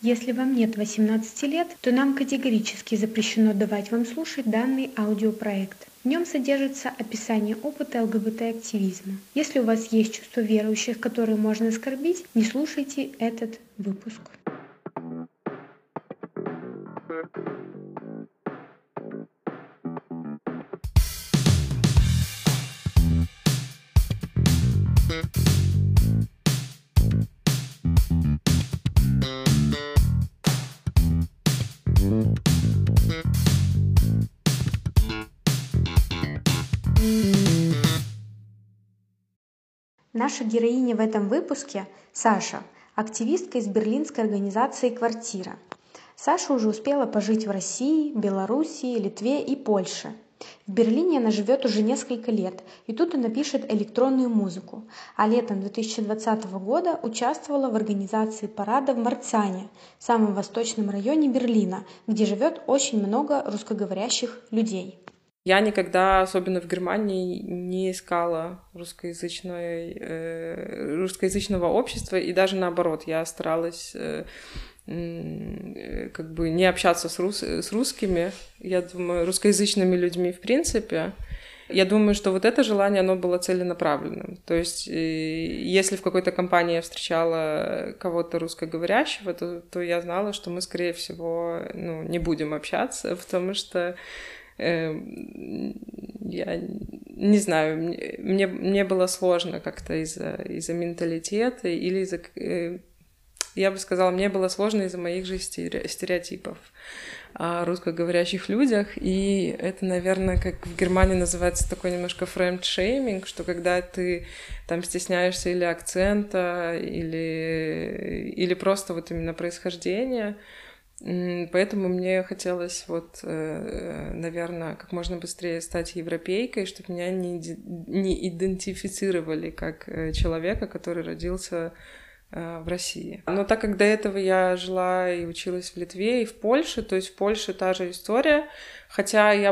Если вам нет 18 лет, то нам категорически запрещено давать вам слушать данный аудиопроект. В нем содержится описание опыта ЛГБТ-активизма. Если у вас есть чувство верующих, которые можно оскорбить, не слушайте этот выпуск. Наша героиня в этом выпуске – Саша, активистка из берлинской организации «Квартира». Саша уже успела пожить в России, Белоруссии, Литве и Польше. В Берлине она живет уже несколько лет, и тут она пишет электронную музыку, а летом 2020 года участвовала в организации парада в Марцане, самом восточном районе Берлина, где живет очень много русскоговорящих людей. Я никогда, особенно в Германии, не искала русскоязычного общества, и даже наоборот, я старалась как бы не общаться с русскими, я думаю, русскоязычными людьми в принципе. Я думаю, что вот это желание, оно было целенаправленным. То есть, если в какой-то компании я встречала кого-то русскоговорящего, то я знала, что мы, скорее всего, не будем общаться, потому что я не знаю, мне было сложно как-то из-за менталитета или я бы сказала, мне было сложно из-за моих же стереотипов о русскоговорящих людях, и это, наверное, как в Германии называется такой немножко френдшейминг, что когда ты там стесняешься или акцента, или просто вот именно происхождения. Поэтому мне хотелось наверное, как можно быстрее стать европейкой, чтобы меня не идентифицировали как человека, который родился в России. Но так как до этого я жила и училась в Литве и в Польше, то есть в Польше та же история, хотя я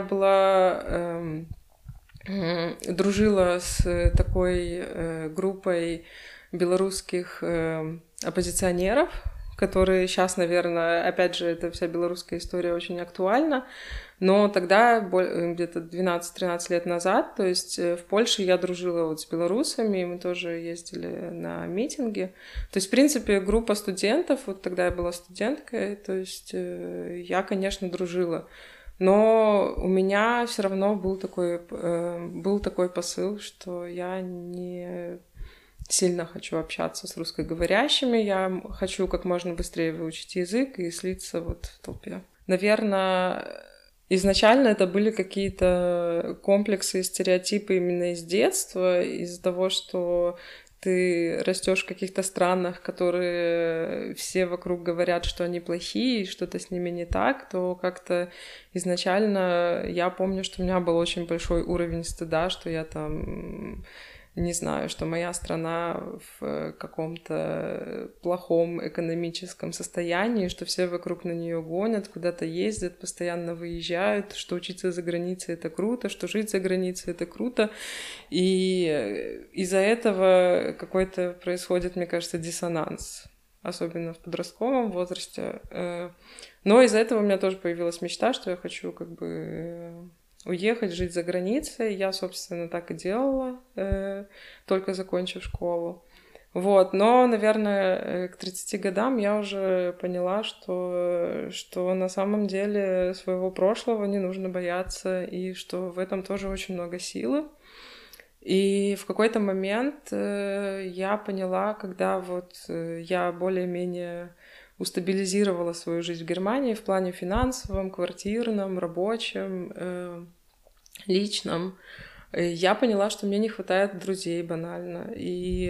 дружила с такой группой белорусских оппозиционеров, которые сейчас, наверное, опять же, эта вся белорусская история очень актуальна, но тогда, где-то 12-13 лет назад, то есть в Польше я дружила вот с белорусами, и мы тоже ездили на митинги. То есть, в принципе, группа студентов, вот тогда я была студенткой, то есть я, конечно, дружила. Но у меня все равно был такой посыл, что я не сильно хочу общаться с русскоговорящими, я хочу как можно быстрее выучить язык и слиться вот в толпе. Наверное, изначально это были какие-то комплексы и стереотипы именно из детства, из-за того, что ты растешь в каких-то странах, которые все вокруг говорят, что они плохие, и что-то с ними не так, то как-то изначально я помню, что у меня был очень большой уровень стыда, что я там... Не знаю, что моя страна в каком-то плохом экономическом состоянии, что все вокруг на нее гонят, куда-то ездят, постоянно выезжают, что учиться за границей — это круто, что жить за границей — это круто. И из-за этого какой-то происходит, мне кажется, диссонанс, особенно в подростковом возрасте. Но из-за этого у меня тоже появилась мечта, что я хочу как бы... уехать, жить за границей. Я, собственно, так и делала, только закончив школу. Вот. Но, наверное, к 30 годам я уже поняла, что на самом деле своего прошлого не нужно бояться, и что в этом тоже очень много силы. И в какой-то момент я поняла, когда вот я более-менее устабилизировала свою жизнь в Германии в плане финансовом, квартирном, рабочем, личном. Я поняла, что мне не хватает друзей банально. И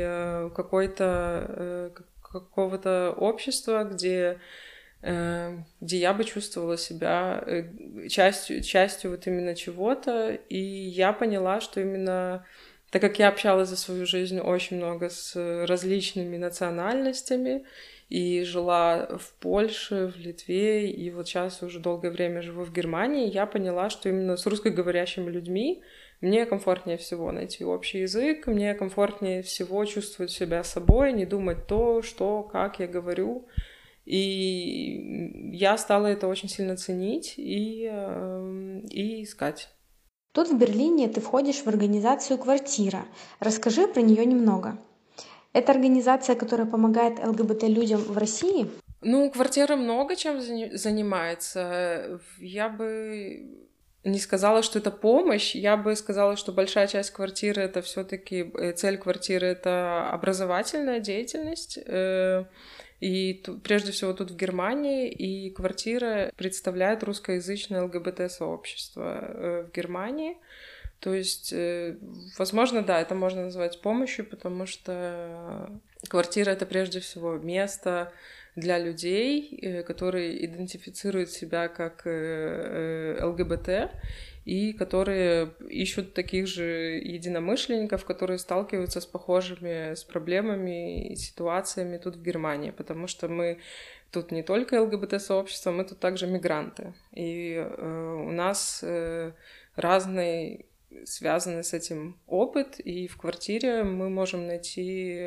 какого-то общества, где я бы чувствовала себя частью вот именно чего-то. И я поняла, что именно... Так как я общалась за свою жизнь очень много с различными национальностями, и жила в Польше, в Литве, и вот сейчас уже долгое время живу в Германии, я поняла, что именно с русскоговорящими людьми мне комфортнее всего найти общий язык, мне комфортнее всего чувствовать себя собой, не думать то, что, как я говорю. И я стала это очень сильно ценить и искать. Тут в Берлине ты входишь в организацию «Квартира». Расскажи про нее немного. Это организация, которая помогает ЛГБТ-людям в России? Ну, «Квартира» много чем занимается. Я бы не сказала, что это помощь. Я бы сказала, что большая часть «Квартиры» — это все-таки цель «Квартиры» — это образовательная деятельность. И прежде всего тут в Германии, и «Квартира» представляет русскоязычное ЛГБТ-сообщество в Германии. То есть, возможно, да, это можно назвать помощью, потому что «Квартира» — это прежде всего место для людей, которые идентифицируют себя как ЛГБТ, и которые ищут таких же единомышленников, которые сталкиваются с похожими с проблемами и ситуациями тут в Германии, потому что мы тут не только ЛГБТ-сообщество, мы тут также мигранты. И у нас разный связанный с этим опыт, и в «Квартире» мы можем найти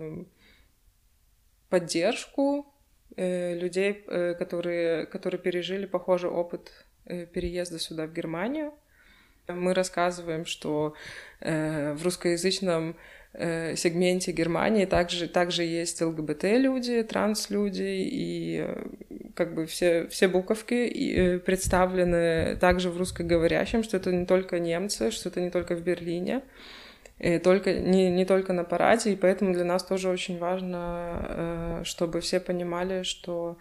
поддержку людей, которые пережили похожий опыт переезда сюда, в Германию. Мы рассказываем, что в русскоязычном сегменте Германии также есть ЛГБТ-люди, транс-люди, и как бы все буковки представлены также в русскоговорящем, что это не только немцы, что это не только в Берлине, не только на параде, и поэтому для нас тоже очень важно, чтобы все понимали, что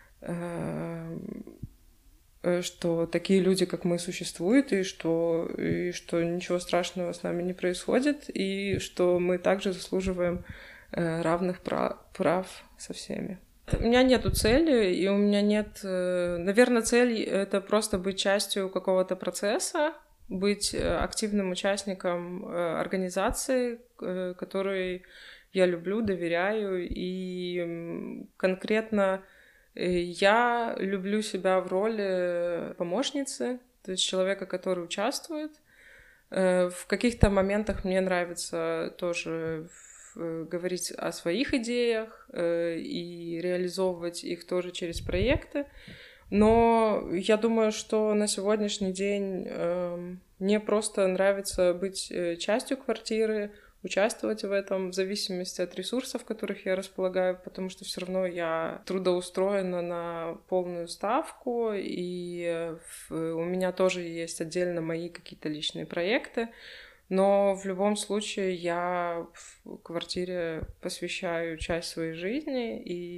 такие люди, как мы, существуют, и что ничего страшного с нами не происходит, и что мы также заслуживаем равных прав со всеми. У меня нету цели, и у меня нет... Наверное, цель — это просто быть частью какого-то процесса, быть активным участником организации, которой я люблю, доверяю, и конкретно я люблю себя в роли помощницы, то есть человека, который участвует. В каких-то моментах мне нравится тоже говорить о своих идеях и реализовывать их тоже через проекты. Но я думаю, что на сегодняшний день мне просто нравится быть частью «Квартиры», участвовать в этом в зависимости от ресурсов, которых я располагаю, потому что все равно я трудоустроена на полную ставку, и у меня тоже есть отдельно мои какие-то личные проекты, но в любом случае я в «Квартире» посвящаю часть своей жизни,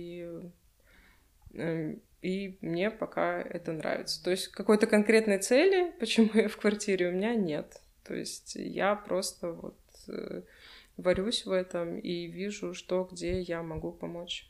и мне пока это нравится. То есть какой-то конкретной цели, почему я в «Квартире», у меня нет. То есть я просто вот варюсь в этом и вижу, где я могу помочь.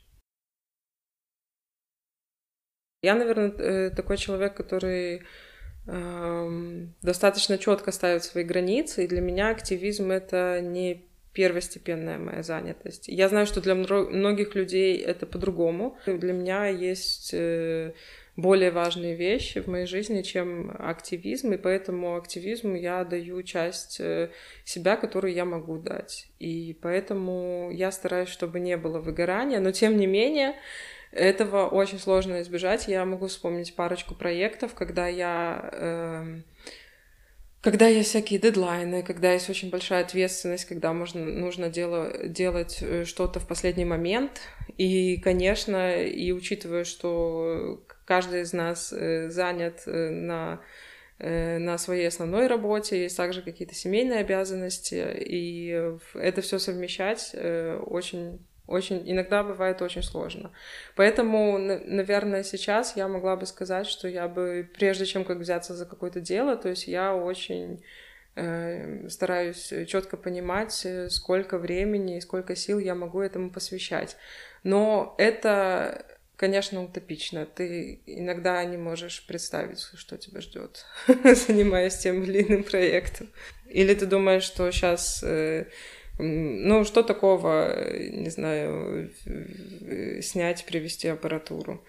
Я, наверное, такой человек, который достаточно четко ставит свои границы, и для меня активизм — это не первостепенная моя занятость. Я знаю, что для многих людей это по-другому. Для меня есть более важные вещи в моей жизни, чем активизм, и поэтому активизму я даю часть себя, которую я могу дать. И поэтому я стараюсь, чтобы не было выгорания, но тем не менее этого очень сложно избежать. Я могу вспомнить парочку проектов, когда есть всякие дедлайны, когда есть очень большая ответственность, когда нужно делать что-то в последний момент. И, конечно, и учитывая, что каждый из нас занят на своей основной работе, есть также какие-то семейные обязанности, и это все совмещать очень иногда бывает очень сложно. Поэтому, наверное, сейчас я могла бы сказать, что я бы, прежде чем как взяться за какое-то дело, то есть я очень стараюсь четко понимать, сколько времени и сколько сил я могу этому посвящать. Но это, конечно, утопично. Ты иногда не можешь представить, что тебя ждет, занимаясь тем или иным проектом. Или ты думаешь, что сейчас... что такого, не знаю, снять, привезти аппаратуру?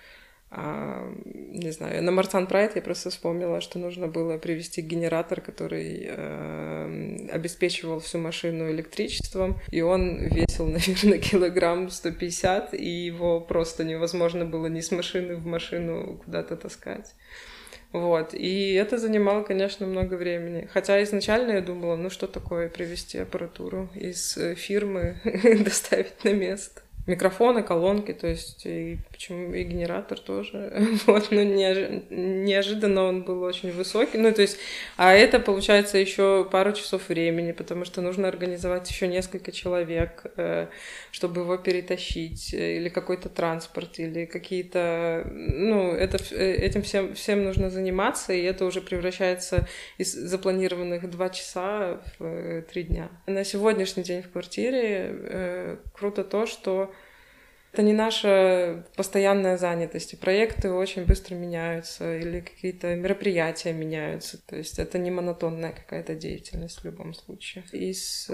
Не знаю, на Марсан Прайд я просто вспомнила, что нужно было привезти генератор, который обеспечивал всю машину электричеством, и он весил, наверное, килограмм 150, и его просто невозможно было ни с машины в машину куда-то таскать. Вот, и это занимало, конечно, много времени. Хотя изначально я думала, ну что такое привезти аппаратуру из фирмы, доставить на место. Микрофоны, колонки, то есть и почему и генератор тоже. Вот, но неожиданно он был очень высокий. Ну, то есть, а это получается еще пару часов времени, потому что нужно организовать еще несколько человек, чтобы его перетащить, или какой-то транспорт, или какие-то. Ну, этим всем нужно заниматься, и это уже превращается из запланированных 2 часа в 3 дня. На сегодняшний день в квартире круто то, что это не наша постоянная занятость, и проекты очень быстро меняются, или какие-то мероприятия меняются. То есть это не монотонная какая-то деятельность в любом случае. Из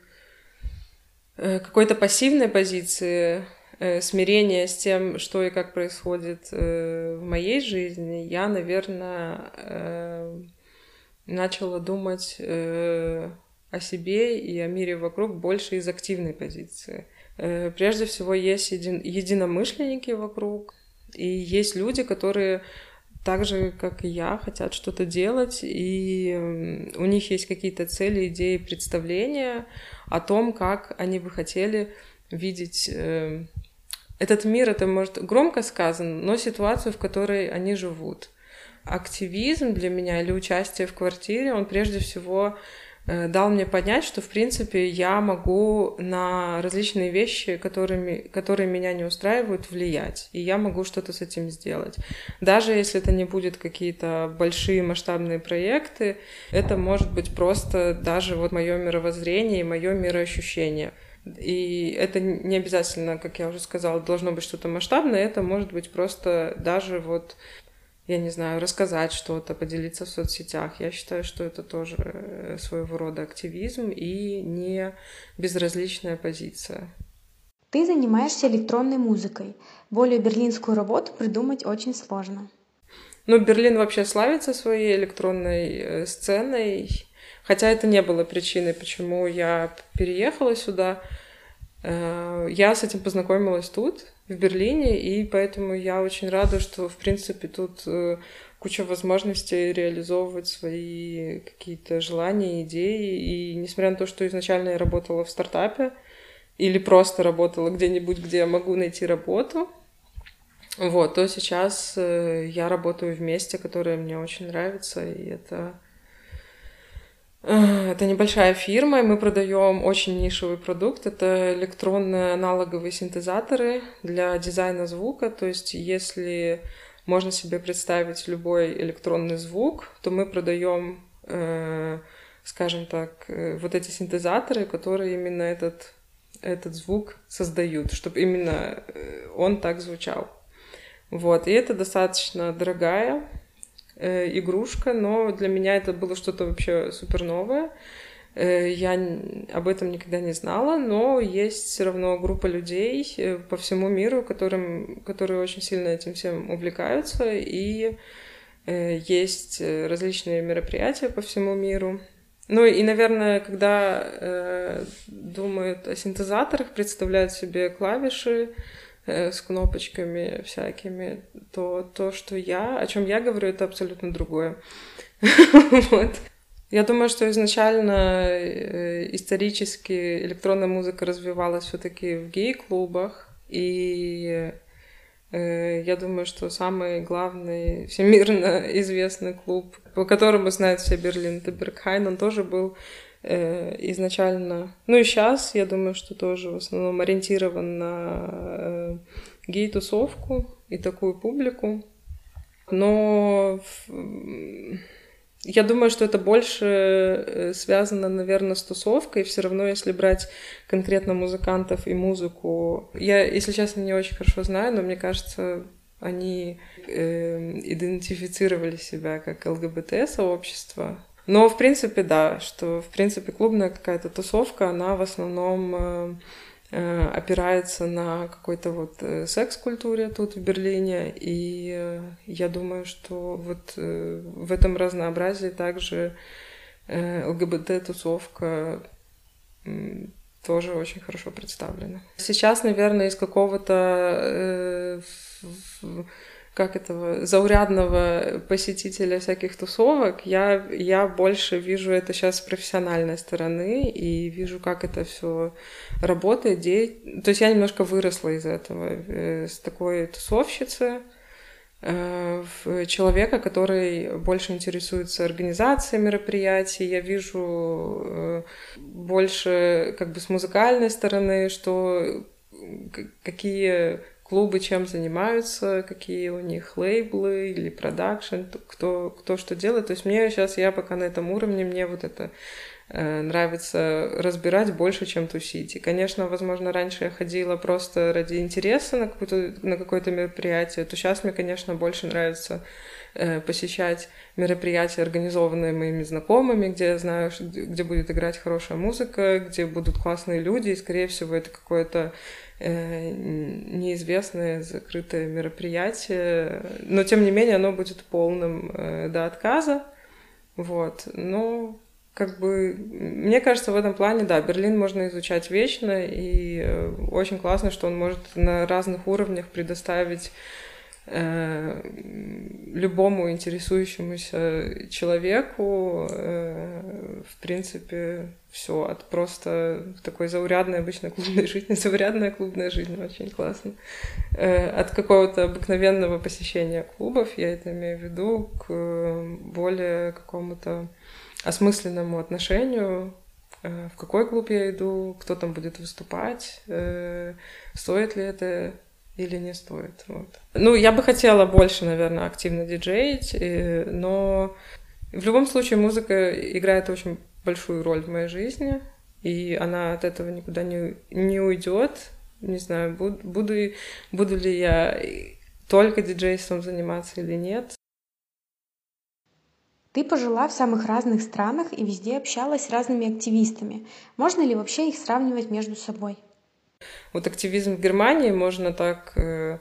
какой-то пассивной позиции, смирения с тем, что и как происходит в моей жизни, я, наверное, начала думать о себе и о мире вокруг больше из активной позиции. Прежде всего, есть единомышленники вокруг, и есть люди, которые так же, как и я, хотят что-то делать, и у них есть какие-то цели, идеи, представления о том, как они бы хотели видеть этот мир. Это, может, громко сказано, но ситуацию, в которой они живут. Активизм для меня или участие в квартире, он прежде всего дал мне понять, что, в принципе, я могу на различные вещи, которые меня не устраивают, влиять. И я могу что-то с этим сделать. Даже если это не будет какие-то большие масштабные проекты, это может быть просто даже вот мое мировоззрение и мое мироощущение. И это не обязательно, как я уже сказала, должно быть что-то масштабное, это может быть просто даже вот, я не знаю, рассказать что-то, поделиться в соцсетях. Я считаю, что это тоже своего рода активизм и не безразличная позиция. Ты занимаешься электронной музыкой. Более берлинскую работу придумать очень сложно. Ну, Берлин вообще славится своей электронной сценой, хотя это не было причиной, почему я переехала сюда. Я с этим познакомилась тут, в Берлине, и поэтому я очень рада, что, в принципе, тут куча возможностей реализовывать свои какие-то желания, идеи. И несмотря на то, что изначально я работала в стартапе или просто работала где-нибудь, где я могу найти работу, вот, то сейчас я работаю в месте, которое мне очень нравится, и это небольшая фирма, и мы продаем очень нишевый продукт. Это электронные аналоговые синтезаторы для дизайна звука. То есть, если можно себе представить любой электронный звук, то мы продаем, скажем так, вот эти синтезаторы, которые именно этот звук создают, чтобы именно он так звучал. Вот, и это достаточно дорогая игрушка, но для меня это было что-то вообще супер новое. Я об этом никогда не знала, но есть все равно группа людей по всему миру, которые очень сильно этим всем увлекаются, и есть различные мероприятия по всему миру. Ну и, наверное, когда думают о синтезаторах, представляют себе клавиши с кнопочками всякими, то, о чем я говорю, это абсолютно другое. Вот. Я думаю, что изначально исторически электронная музыка развивалась все-таки в гей-клубах, и я думаю, что самый главный всемирно известный клуб, по которому знают все Берлин, это Бергхайн, он тоже был изначально, ну и сейчас, я думаю, что тоже в основном ориентирован на гей-тусовку и такую публику. Но я думаю, что это больше связано, наверное, с тусовкой. Все равно, если брать конкретно музыкантов и музыку... Я, если честно, не очень хорошо знаю, но мне кажется, они идентифицировали себя как ЛГБТ-сообщество. Но, в принципе, да, что, в принципе, клубная какая-то тусовка, она в основном опирается на какой-то вот секс-культуре тут в Берлине, и я думаю, что вот в этом разнообразии также ЛГБТ-тусовка тоже очень хорошо представлена. Сейчас, наверное, из какого-то заурядного посетителя всяких тусовок я больше вижу это сейчас с профессиональной стороны и вижу, как это все работает. То есть я немножко выросла из этого, с такой тусовщицы, в человека, который больше интересуется организацией мероприятий. Я вижу больше как бы с музыкальной стороны, что какие клубы чем занимаются, какие у них лейблы или продакшн, кто что делает. То есть я пока на этом уровне, мне вот это нравится разбирать больше, чем тусить. И, конечно, возможно, раньше я ходила просто ради интереса на какое-то мероприятие, то сейчас мне, конечно, больше нравится посещать мероприятия, организованные моими знакомыми, где я знаю, где будет играть хорошая музыка, где будут классные люди, и, скорее всего, это какое-то неизвестное закрытое мероприятие, но, тем не менее, оно будет полным до отказа. Вот. Но как бы, мне кажется, в этом плане, да, Берлин можно изучать вечно, и очень классно, что он может на разных уровнях предоставить любому интересующемуся человеку, в принципе, все от просто такой заурядной обычной клубной жизни, заурядная клубная жизнь, очень классно, от какого-то обыкновенного посещения клубов, я это имею в виду, к более какому-то осмысленному отношению, в какой клуб я иду, кто там будет выступать, стоит ли это или не стоит. Вот. Ну, я бы хотела больше, наверное, активно диджеить, но в любом случае музыка играет очень большую роль в моей жизни, и она от этого никуда не уйдет. Не знаю, буду ли я только диджейством заниматься или нет. Ты пожила в самых разных странах и везде общалась с разными активистами. Можно ли вообще их сравнивать между собой? Вот активизм в Германии можно так,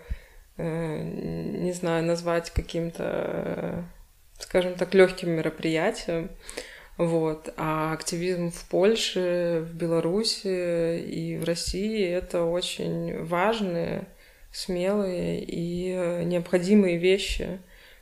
не знаю, назвать каким-то, скажем так, легким мероприятием. Вот. А активизм в Польше, в Беларуси и в России — это очень важные, смелые и необходимые вещи,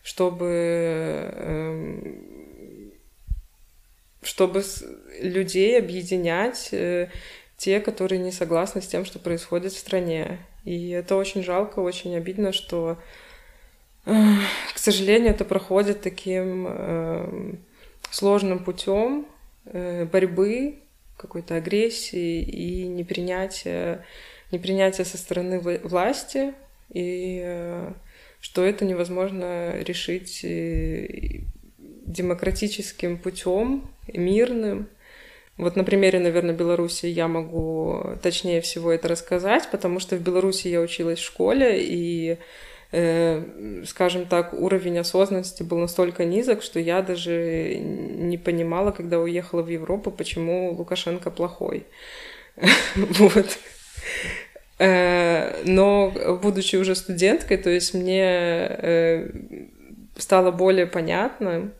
чтобы людей объединять, те, которые не согласны с тем, что происходит в стране. И это очень жалко, очень обидно, что, к сожалению, это проходит таким сложным путем борьбы, какой-то агрессии и непринятия со стороны власти, и что это невозможно решить демократическим путем, мирным. Вот на примере, наверное, Беларуси я могу точнее всего это рассказать, потому что в Беларуси я училась в школе, и, скажем так, уровень осознанности был настолько низок, что я даже не понимала, когда уехала в Европу, почему Лукашенко плохой. Вот. Но, будучи уже студенткой, то есть мне стало более понятно,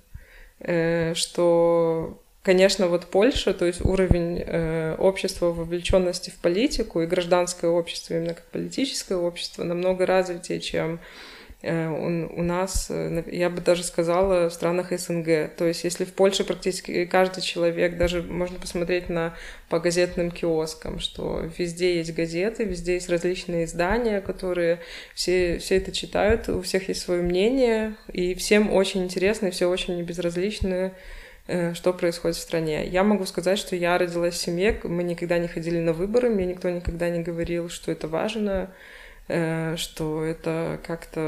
что, конечно, вот Польша, то есть уровень общества вовлеченности в политику и гражданское общество, именно как политическое общество, намного развитее, чем у нас, я бы даже сказала, в странах СНГ. То есть если в Польше практически каждый человек, даже можно посмотреть по газетным киоскам, что везде есть газеты, везде есть различные издания, которые все это читают, у всех есть свое мнение, и всем очень интересно, и все очень безразличны, что происходит в стране. Я могу сказать, что я родилась в семье, мы никогда не ходили на выборы, мне никто никогда не говорил, что это важно, что это как-то,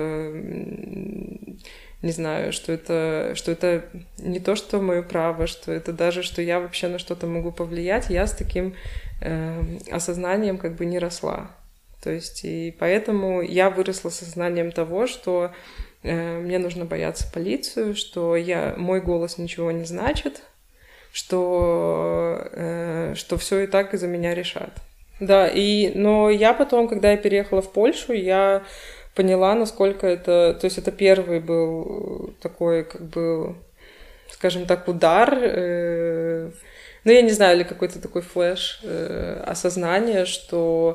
не знаю, что это не то, что мое право, что это даже, что я вообще на что-то могу повлиять, я с таким осознанием как бы не росла. То есть и поэтому я выросла с осознанием того, что мне нужно бояться полицию, что мой голос ничего не значит, что все и так за меня решат. Да, но я потом, когда я переехала в Польшу, я поняла, насколько это... То есть это первый был такой, как бы, скажем так, удар. Ну, я не знаю, или какой-то такой флэш осознания, что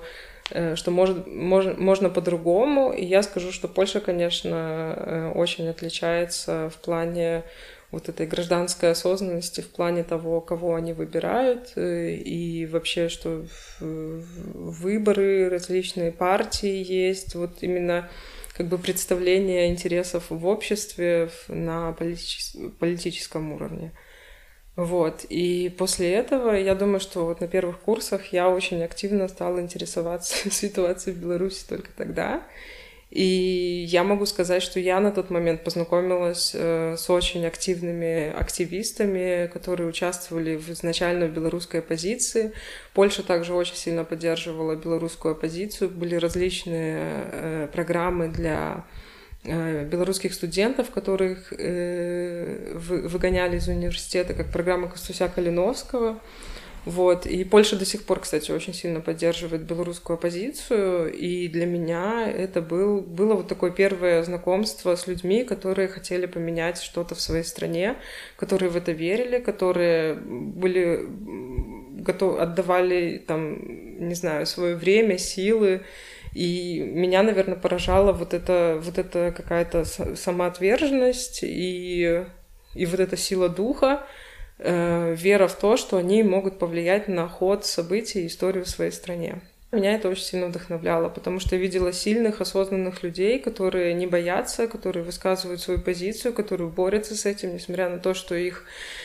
можно по-другому. И я скажу, что Польша, конечно, очень отличается в плане вот этой гражданской осознанности, в плане того, кого они выбирают, и вообще, что выборы, различные партии есть, вот именно как бы представление интересов в обществе на политическом уровне. Вот. И после этого, я думаю, что вот на первых курсах я очень активно стала интересоваться ситуацией в Беларуси только тогда. И я могу сказать, что я на тот момент познакомилась с очень активными активистами, которые участвовали изначально в белорусской оппозиции. Польша также очень сильно поддерживала белорусскую оппозицию. Были различные программы для белорусских студентов, которых выгоняли из университета, как программа Костуся-Калиновского. Вот. И Польша до сих пор, кстати, очень сильно поддерживает белорусскую оппозицию, и для меня это было вот такое первое знакомство с людьми, которые хотели поменять что-то в своей стране, которые в это верили, которые были готовы, отдавали, там, не знаю, свое время, силы. И меня, наверное, поражала вот эта какая-то самоотверженность и вот эта сила духа, вера в то, что они могут повлиять на ход событий и историю в своей стране. Меня это очень сильно вдохновляло, потому что я видела сильных, осознанных людей, которые не боятся, которые высказывают свою позицию, которые борются с этим, несмотря на то, что их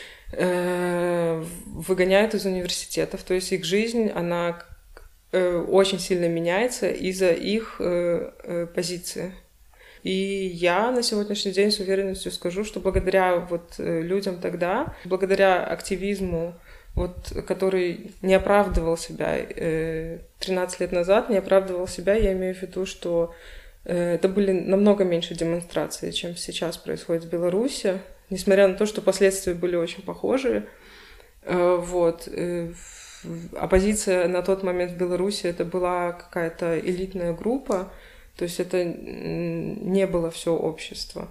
выгоняют из университетов. То есть их жизнь, она очень сильно меняется из-за их позиции. И я на сегодняшний день с уверенностью скажу, что благодаря вот людям тогда, благодаря активизму, вот, который не оправдывал себя 13 лет назад, не оправдывал себя, я имею в виду, что это были намного меньше демонстраций, чем сейчас происходит в Беларуси, несмотря на то, что последствия были очень похожие. Вот. Оппозиция на тот момент в Беларуси это была какая-то элитная группа, то есть это не было все общество.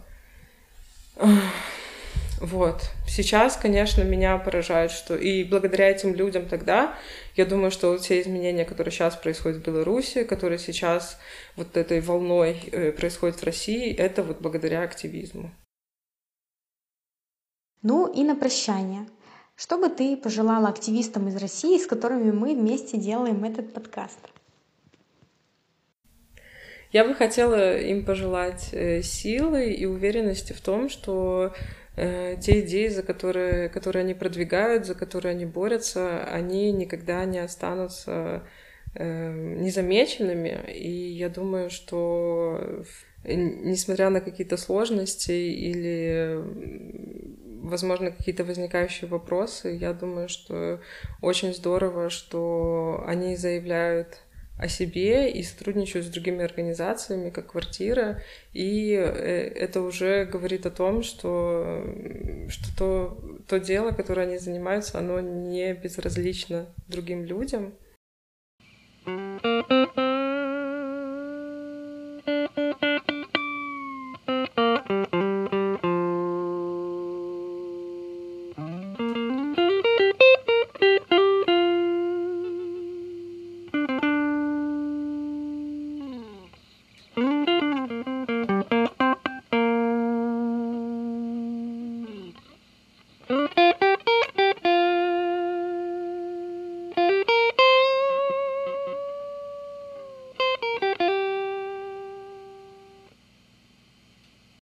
Вот. Сейчас, конечно, меня поражает, что... И благодаря этим людям тогда, я думаю, что вот все изменения, которые сейчас происходят в Беларуси, которые сейчас вот этой волной происходят в России, это вот благодаря активизму. Ну и на прощание. Что бы ты пожелала активистам из России, с которыми мы вместе делаем этот подкаст? Я бы хотела им пожелать силы и уверенности в том, что те идеи, которые они продвигают, за которые они борются, они никогда не останутся незамеченными. И я думаю, что несмотря на какие-то сложности или, возможно, какие-то возникающие вопросы, я думаю, что очень здорово, что они заявляют о себе и сотрудничают с другими организациями, как «Квартира», и это уже говорит о том, что то дело, которое они занимаются, оно не безразлично другим людям.